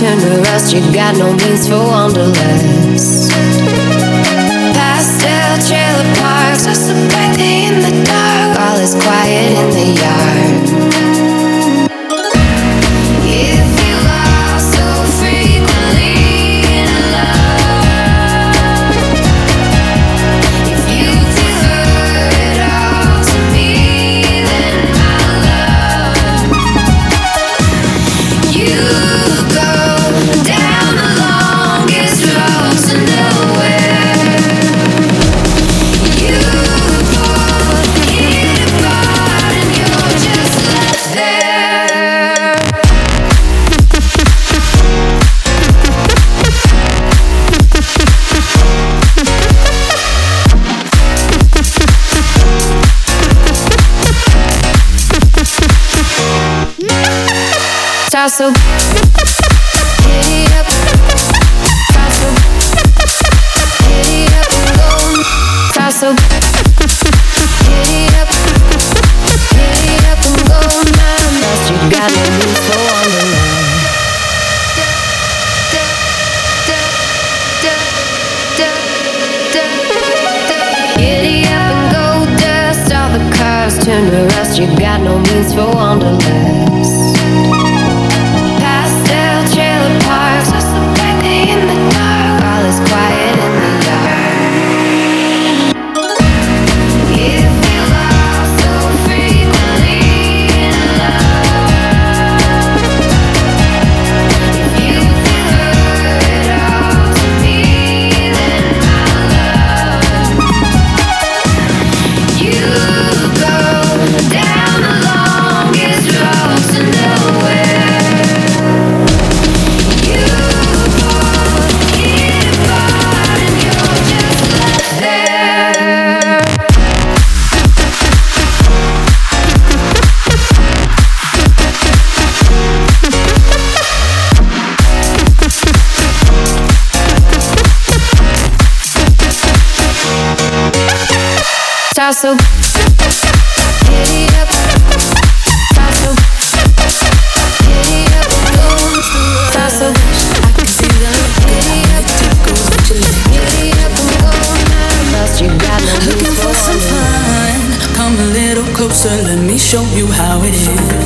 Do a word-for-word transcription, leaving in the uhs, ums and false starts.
turn to rust, you got no means for wanderlust. Pastel trailer parks are so brightly in the dark, all is quiet in the yard. If you are so frequently in love, if you prefer it all to me, then my love, you go down the longest road to nowhere. You pull it apart and you're just left there. Tasso, giddy up, tasso, giddy up and go. Tasso, giddy up, giddy up and go now. Lost, you got no room for wonderland. Giddy up and go, dust all the cars turn to rust. You got no means for wanderlust. Pastel trailer parks are so brightly in the dark, all is quiet in the yard. If you are so frequently in love, if you prefer it all to me, then my love, you go down the longest road to nowhere. You pull it apart and you're just left there. Tasso, giddy up, tasso, giddy up and go. Tasso, I can see the look giddy up, tickles that you like. giddy up and go now. Lost, you got no Looking means for for some wonderland. fun. Come a little closer, let me show you how it is.